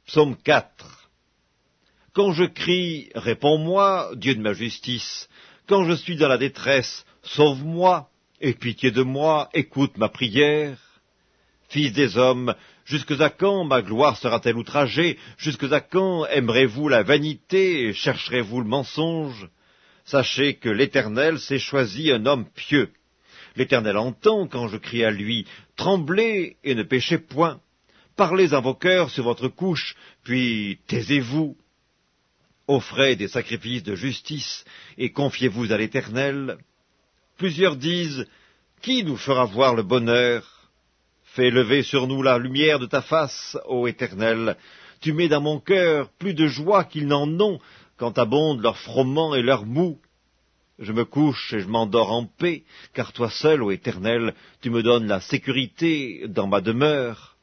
Psaume 4. Quand je crie, réponds-moi, Dieu de ma justice. Quand je suis dans la détresse, sauve-moi. Aie pitié de moi, écoute ma prière. Fils des hommes, jusque à quand ma gloire sera-t-elle outragée? Jusque à quand aimerez-vous la vanité et chercherez-vous le mensonge? Sachez que l'Éternel s'est choisi un homme pieux. L'Éternel entend quand je crie à lui. Tremblez et ne péchez point. Parlez en vos cœurs sur votre couche, puis taisez-vous. Offrez des sacrifices de justice et confiez-vous à l'Éternel. Plusieurs disent, qui nous fera voir le bonheur? Fais lever sur nous la lumière de ta face, ô Éternel. Tu mets dans mon cœur plus de joie qu'ils n'en ont quand abondent leurs froment et leurs mou. Je me couche et je m'endors en paix, car toi seul, ô Éternel, tu me donnes la sécurité dans ma demeure.